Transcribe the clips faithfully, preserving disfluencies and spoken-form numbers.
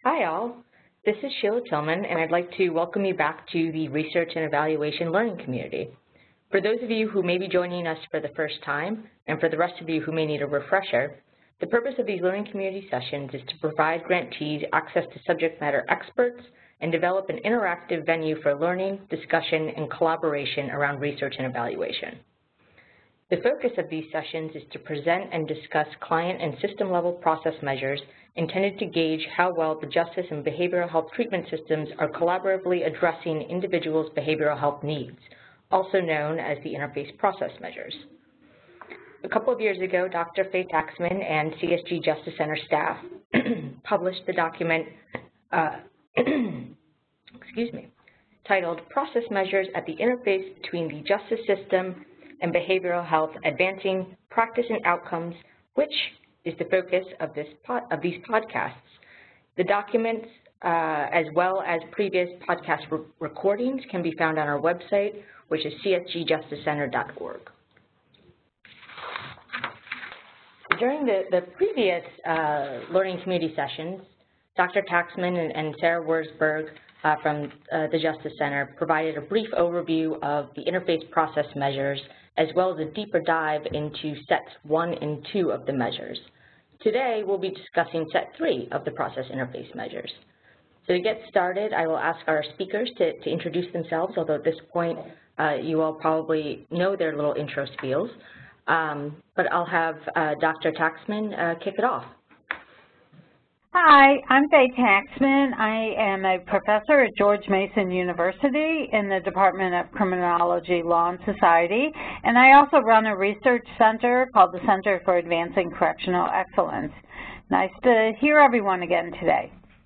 Hi all, this is Sheila Tillman and I'd like to welcome you back to the Research and Evaluation Learning Community. For those of you who may be joining us for the first time, and for the rest of you who may need a refresher, the purpose of these learning community sessions is to provide grantees access to subject matter experts and develop an interactive venue for learning, discussion, and collaboration around research and evaluation. The focus of these sessions is to present and discuss client and system-level process measures intended to gauge how well the justice and behavioral health treatment systems are collaboratively addressing individuals' behavioral health needs, also known as the interface process measures. A couple of years ago, Doctor Faye Taxman and C S G Justice Center staff published the document, uh, excuse me, titled Process Measures at the Interface Between the Justice System and Behavioral Health, Advancing Practice and Outcomes, which is the focus of, this pod, of these podcasts. The documents, uh, as well as previous podcast re recordings, can be found on our website, which is c s g justice center dot org. During the, the previous uh, learning community sessions, Doctor Taxman and, and Sarah Wurzburg uh, from uh, the Justice Center provided a brief overview of the interface process measures, as well as a deeper dive into sets one and two of the measures. Today, we'll be discussing set three of the process interface measures. So to get started, I will ask our speakers to, to introduce themselves, although at this point, uh, you all probably know their little intro spiels. Um, but I'll have uh, Doctor Taxman uh, kick it off. Hi, I'm Faye Taxman. I am a professor at George Mason University in the Department of Criminology, Law and Society, and I also run a research center called the Center for Advancing Correctional Excellence. Nice to hear everyone again today.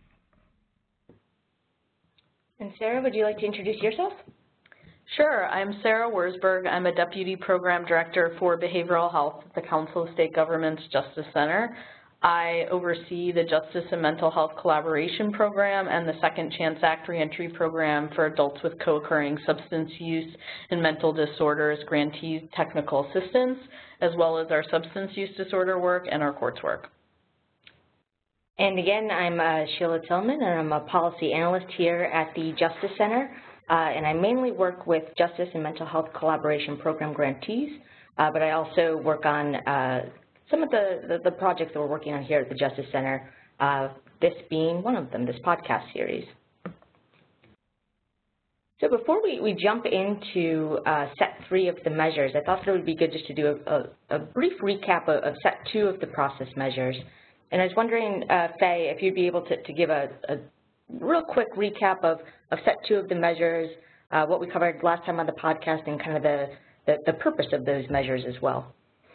And Sarah, would you like to introduce yourself? Sure. I'm Sarah Wurzburg. I'm a Deputy Program Director for Behavioral Health at the Council of State Governments Justice Center. I oversee the Justice and Mental Health Collaboration Program and the Second Chance Act Reentry Program for adults with co-occurring substance use and mental disorders grantees technical assistance, as well as our substance use disorder work and our courts work. And again, I'm uh, Sheila Tillman, and I'm a policy analyst here at the Justice Center. Uh, and I mainly work with Justice and Mental Health Collaboration Program grantees, uh, but I also work on uh, some of the, the, the projects that we're working on here at the Justice Center, uh, this being one of them, this podcast series. So before we, we jump into uh, set three of the measures, I thought that it would be good just to do a, a, a brief recap of, of set two of the process measures. And I was wondering, uh, Faye, if you'd be able to, to give a, a real quick recap of, of set two of the measures, uh, what we covered last time on the podcast, and kind of the, the, the purpose of those measures as well.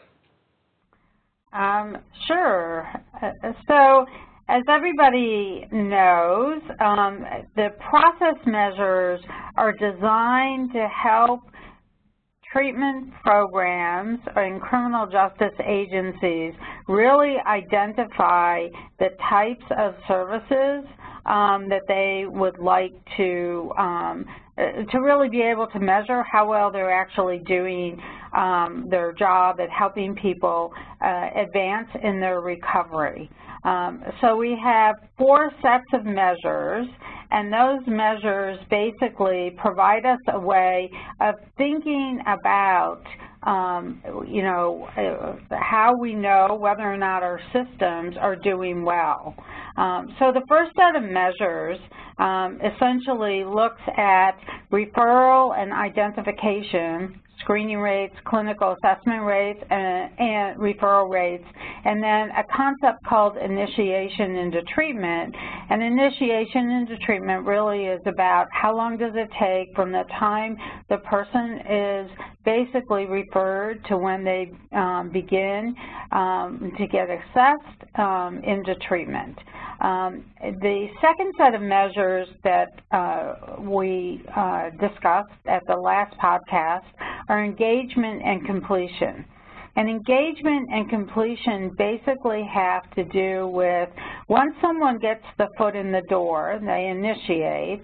Um, sure. Uh, so, as everybody knows, um, the process measures are designed to help treatment programs and criminal justice agencies really identify the types of services um, that they would like to um, to really be able to measure how well they're actually doing um, their job at helping people uh, advance in their recovery. Um, so we have four sets of measures, and those measures basically provide us a way of thinking about um, you know, uh, how we know whether or not our systems are doing well. Um, so the first set of measures um, essentially looks at referral and identification, screening rates, clinical assessment rates, and, and referral rates, and then a concept called initiation into treatment. And initiation into treatment really is about how long does it take from the time the person is basically referred to when they um, begin um, to get assessed um, into treatment. Um, the second set of measures that uh, we uh, discussed at the last podcast are engagement and completion. And engagement and completion basically have to do with once someone gets the foot in the door, they initiate,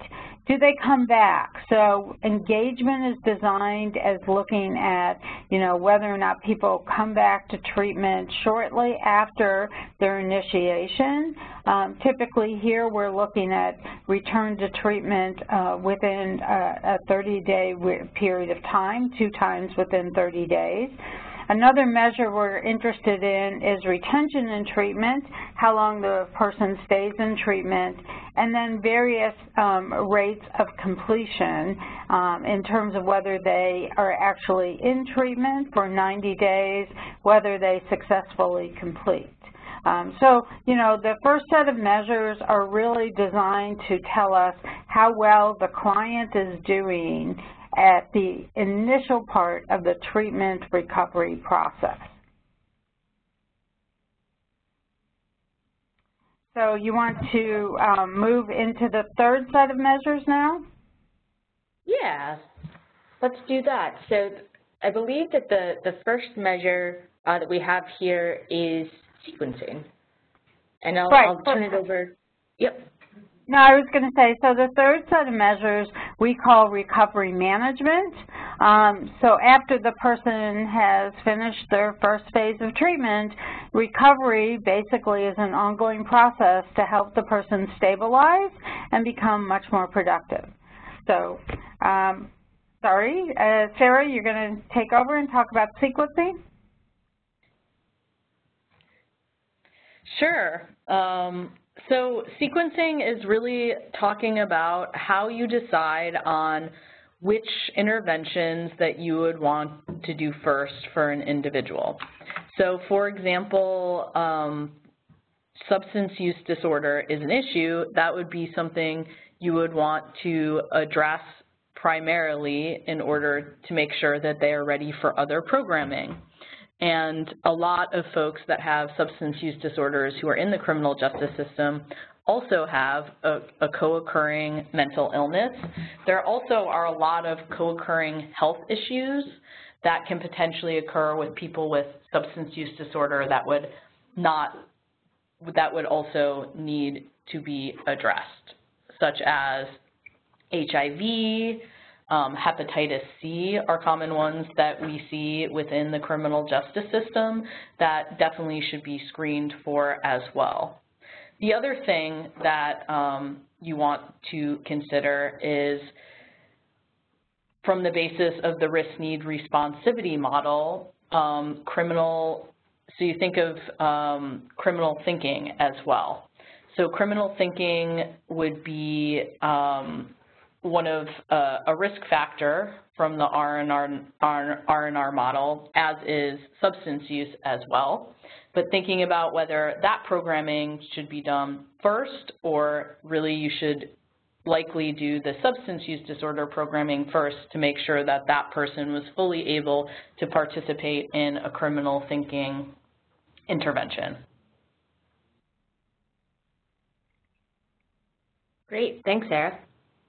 do they come back? So engagement is designed as looking at, you know, whether or not people come back to treatment shortly after their initiation. Um, typically here we're looking at return to treatment uh, within a thirty day period of time, two times within thirty days. Another measure we're interested in is retention in treatment, how long the person stays in treatment, and then various um, rates of completion um, in terms of whether they are actually in treatment for ninety days, whether they successfully complete. Um, so, you know, the first set of measures are really designed to tell us how well the client is doing at the initial part of the treatment recovery process. So you want to um, move into the third set of measures now? Yeah, let's do that. So I believe that the, the first measure uh, that we have here is sequencing. And I'll, right. I'll turn it over. Yep. No, I was going to say, so the third set of measures we call recovery management. Um, so after the person has finished their first phase of treatment, recovery basically is an ongoing process to help the person stabilize and become much more productive. So, um, sorry, uh, Sarah, you're going to take over and talk about sequencing? Sure. Um, So sequencing is really talking about how you decide on which interventions that you would want to do first for an individual. So for example, um, substance use disorder is an issue. That would be something you would want to address primarily in order to make sure that they are ready for other programming. And a lot of folks that have substance use disorders who are in the criminal justice system also have a, a co-occurring mental illness. There also are a lot of co-occurring health issues that can potentially occur with people with substance use disorder that would not, that would also need to be addressed, such as H I V, Um, hepatitis C are common ones that we see within the criminal justice system that definitely should be screened for as well. The other thing that um, you want to consider is from the basis of the risk-need responsivity model, um, criminal, so you think of um, criminal thinking as well. So criminal thinking would be um, one of uh, a risk factor from the R and R model, as is substance use as well. But thinking about whether that programming should be done first, or really you should likely do the substance use disorder programming first to make sure that that person was fully able to participate in a criminal thinking intervention. Great, thanks, Sarah.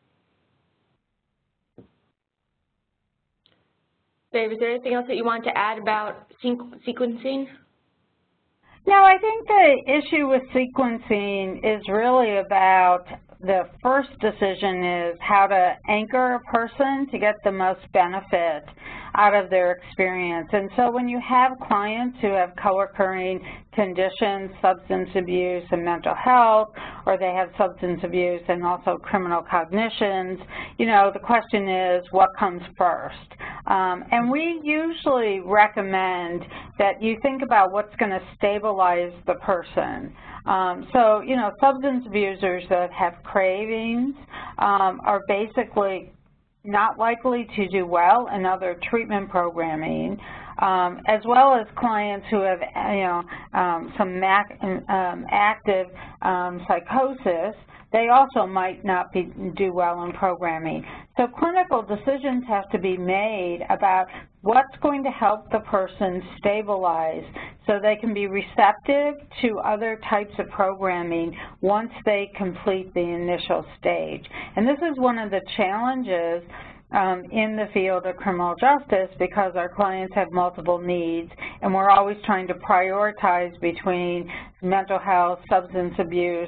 Dave, is there anything else that you want to add about sequencing? No, I think the issue with sequencing is really about the first decision is how to anchor a person to get the most benefit out of their experience. And so when you have clients who have co-occurring conditions, substance abuse and mental health, or they have substance abuse and also criminal cognitions, you know, the question is what comes first? Um, and we usually recommend that you think about what's going to stabilize the person. Um, so, you know, substance abusers that have cravings um, are basically not likely to do well in other treatment programming, um, as well as clients who have, you know, um, some mac um, active um, psychosis. They also might not be, do well in programming. So clinical decisions have to be made about what's going to help the person stabilize so they can be receptive to other types of programming once they complete the initial stage. And this is one of the challenges Um, in the field of criminal justice, because our clients have multiple needs and we're always trying to prioritize between mental health, substance abuse,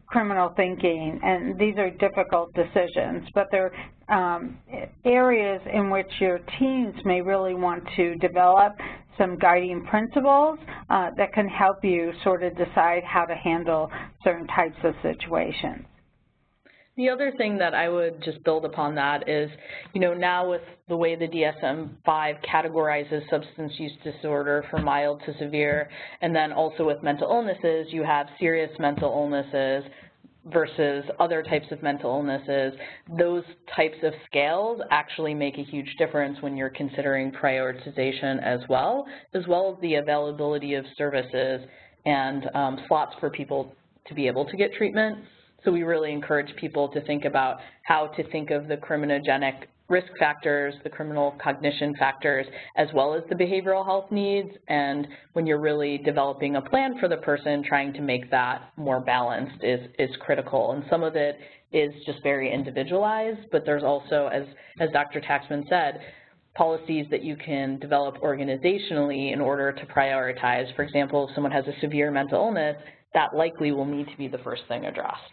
criminal thinking, and these are difficult decisions, but they're um, areas in which your teams may really want to develop some guiding principles uh, that can help you sort of decide how to handle certain types of situations. The other thing that I would just build upon that is, you know, now with the way the D S M five categorizes substance use disorder from mild to severe, and then also with mental illnesses, you have serious mental illnesses versus other types of mental illnesses. Those types of scales actually make a huge difference when you're considering prioritization as well, as well as the availability of services and um, slots for people to be able to get treatment. So we really encourage people to think about how to think of the criminogenic risk factors, the criminal cognition factors, as well as the behavioral health needs. And when you're really developing a plan for the person, trying to make that more balanced is, is critical. And some of it is just very individualized, but there's also, as, as Doctor Taxman said, policies that you can develop organizationally in order to prioritize. For example, if someone has a severe mental illness, that likely will need to be the first thing addressed.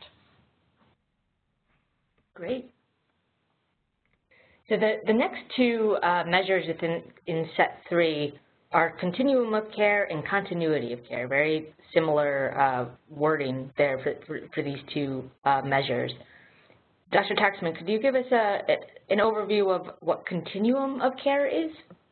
Great. So the, the next two uh, measures within in set three are continuum of care and continuity of care. Very similar uh, wording there for, for, for these two uh, measures. Doctor Taxman, could you give us a, an overview of what continuum of care is?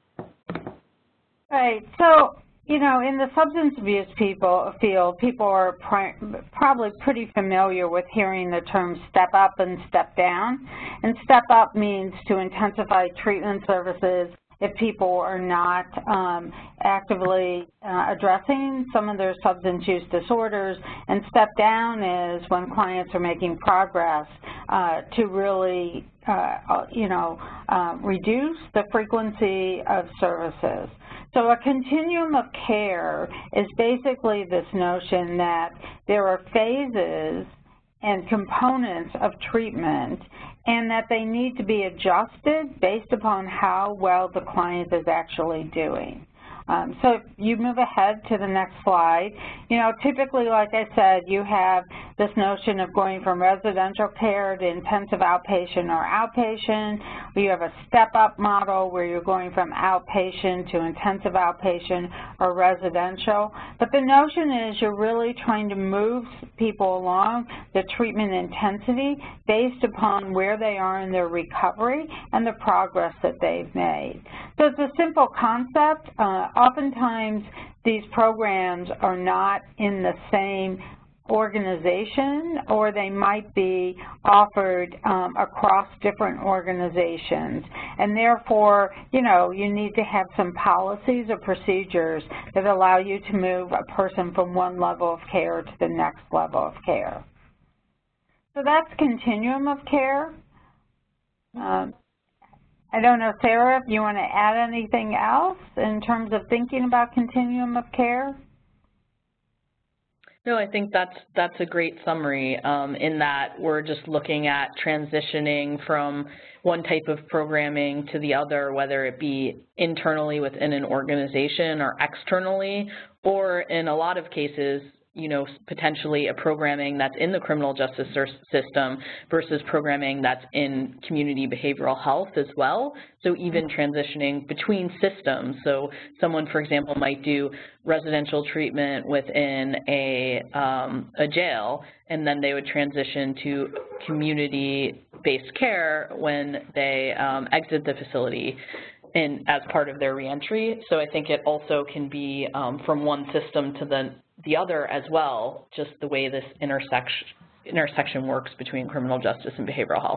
Right. So, you know, in the substance abuse people field, people are pri probably pretty familiar with hearing the terms step up and step down. And step up means to intensify treatment services if people are not um, actively uh, addressing some of their substance use disorders. And step down is when clients are making progress uh, to really, uh, you know, uh, reduce the frequency of services. So a continuum of care is basically this notion that there are phases and components of treatment and that they need to be adjusted based upon how well the client is actually doing. Um, so if you move ahead to the next slide, you know, typically, like I said, you have this notion of going from residential care to intensive outpatient or outpatient. You have a step-up model where you're going from outpatient to intensive outpatient or residential. But the notion is you're really trying to move people along the treatment intensity based upon where they are in their recovery and the progress that they've made. So it's a simple concept. Uh, oftentimes, these programs are not in the same organization, or they might be offered um, across different organizations. And therefore, you know, you need to have some policies or procedures that allow you to move a person from one level of care to the next level of care. So that's continuum of care. Um, I don't know, Sarah, if you want to add anything else in terms of thinking about continuum of care? No, I think that's that's a great summary um, in that we're just looking at transitioning from one type of programming to the other, whether it be internally within an organization or externally, or in a lot of cases, you know, potentially a programming that's in the criminal justice system versus programming that's in community behavioral health as well. So even transitioning between systems. So someone, for example, might do residential treatment within a, um, a jail, and then they would transition to community-based care when they um, exit the facility in, as part of their reentry. So I think it also can be um, from one system to the the other as well, just the way this intersection, intersection works between criminal justice and behavioral health.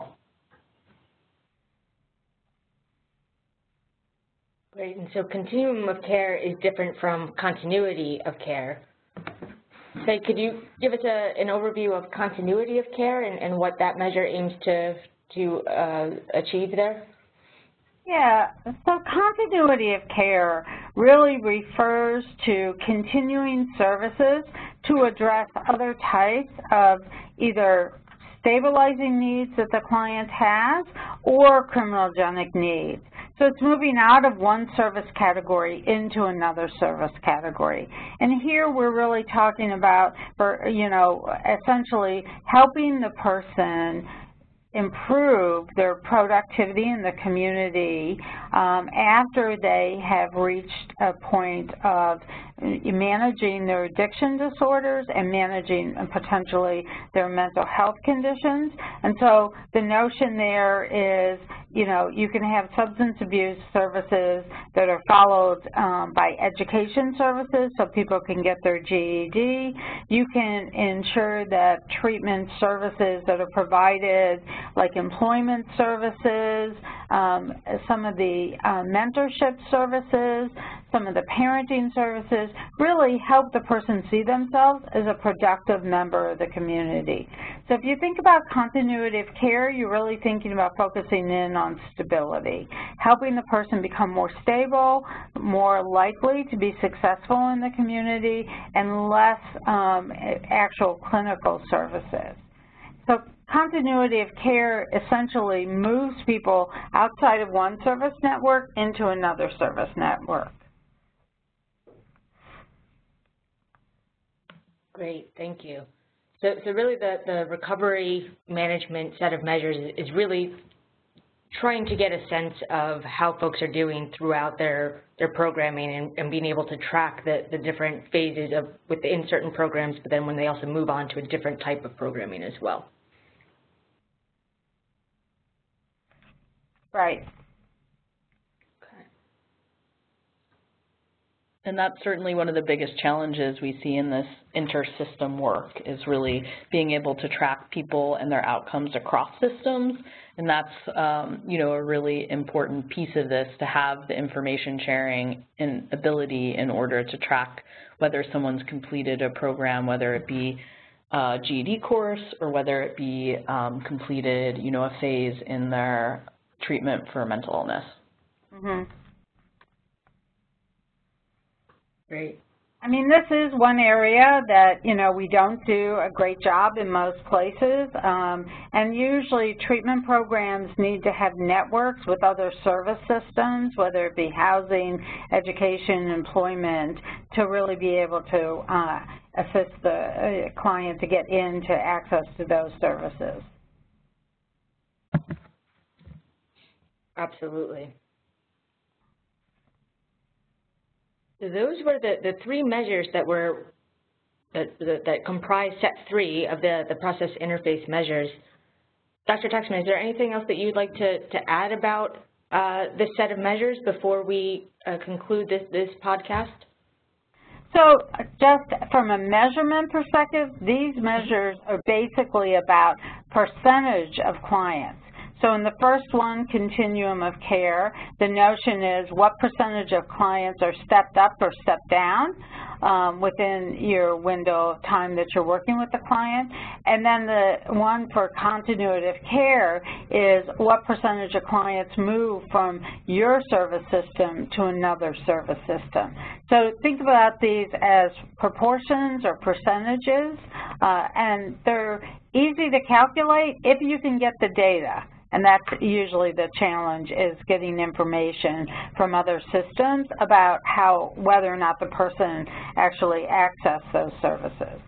Great, and so continuum of care is different from continuity of care. So could you give us a, an overview of continuity of care and, and what that measure aims to, to uh, achieve there? Yeah, so continuity of care really refers to continuing services to address other types of either stabilizing needs that the client has or criminogenic needs. So it's moving out of one service category into another service category. And here we're really talking about, for, you know, essentially helping the person improve their productivity in the community um, after they have reached a point of managing their addiction disorders and managing uh, potentially their mental health conditions. And so the notion there is, you know, you can have substance abuse services that are followed um, by education services so people can get their G E D. You can ensure that treatment services that are provided, like employment services, um, some of the uh, mentorship services, some of the parenting services, really help the person see themselves as a productive member of the community. So if you think about continuity of care, you're really thinking about focusing in on stability, helping the person become more stable, more likely to be successful in the community, and less um, actual clinical services. So continuity of care essentially moves people outside of one service network into another service network. Great, thank you. So, so really the, the recovery management set of measures is really trying to get a sense of how folks are doing throughout their, their programming and, and being able to track the, the different phases of within certain programs, but then when they also move on to a different type of programming as well. Right. And that's certainly one of the biggest challenges we see in this inter-system work, is really being able to track people and their outcomes across systems. And that's, um, you know, a really important piece of this, to have the information sharing and ability in order to track whether someone's completed a program, whether it be a G E D course or whether it be um, completed, you know, a phase in their treatment for mental illness. Mm-hmm. Great. I mean, this is one area that, you know, we don't do a great job in most places, um, and usually treatment programs need to have networks with other service systems, whether it be housing, education, employment, to really be able to uh, assist the uh, client to get into access to those services. Absolutely. So those were the, the three measures that were that, that, that comprise set three of the, the process interface measures. Doctor Tuxman, is there anything else that you'd like to, to add about uh, this set of measures before we uh, conclude this, this podcast? So just from a measurement perspective, these measures are basically about percentage of clients. So in the first one, continuum of care, the notion is what percentage of clients are stepped up or stepped down um, within your window of time that you're working with the client. And then the one for continuity of care is what percentage of clients move from your service system to another service system. So think about these as proportions or percentages, uh, and they're easy to calculate if you can get the data. And that's usually the challenge, is getting information from other systems about how, whether or not the person actually accessed those services.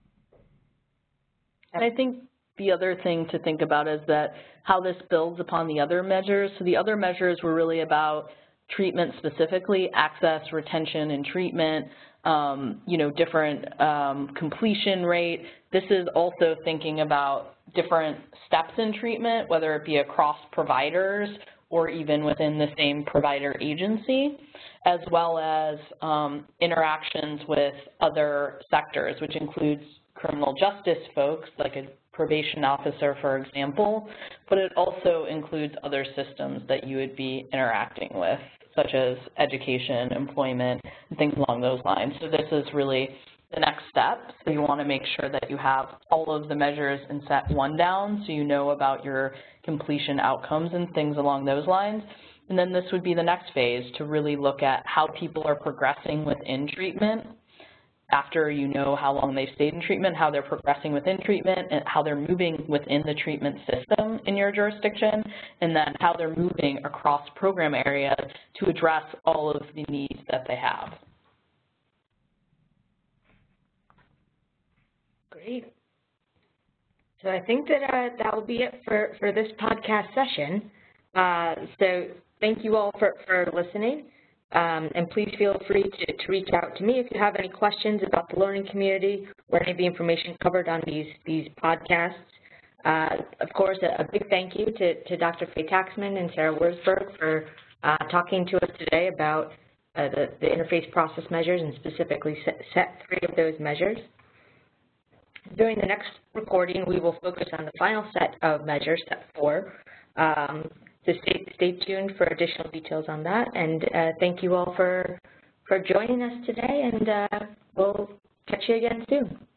And I think the other thing to think about is that how this builds upon the other measures. So the other measures were really about treatment specifically, access, retention, and treatment, um, you know, different um, completion rate. This is also thinking about different steps in treatment, whether it be across providers or even within the same provider agency, as well as um, interactions with other sectors, which includes criminal justice folks, like a probation officer, for example, but it also includes other systems that you would be interacting with, such as education, employment, and things along those lines. So this is really the next step. So you want to make sure that you have all of the measures in set one down, so you know about your completion outcomes and things along those lines. And then this would be the next phase, to really look at how people are progressing within treatment, after you know how long they've stayed in treatment, how they're progressing within treatment, and how they're moving within the treatment system in your jurisdiction, and then how they're moving across program areas to address all of the needs that they have. Great. So I think that uh, that will be it for, for this podcast session. Uh, so thank you all for, for listening. Um, and please feel free to, to reach out to me if you have any questions about the learning community or any of the information covered on these, these podcasts. Uh, of course, a, a big thank you to, to Doctor Faye Taxman and Sarah Wurzburg for uh, talking to us today about uh, the, the interface process measures and specifically set, set three of those measures. During the next recording, we will focus on the final set of measures, set four. Um, so stay, stay tuned for additional details on that. And uh, thank you all for, for joining us today, and uh, we'll catch you again soon.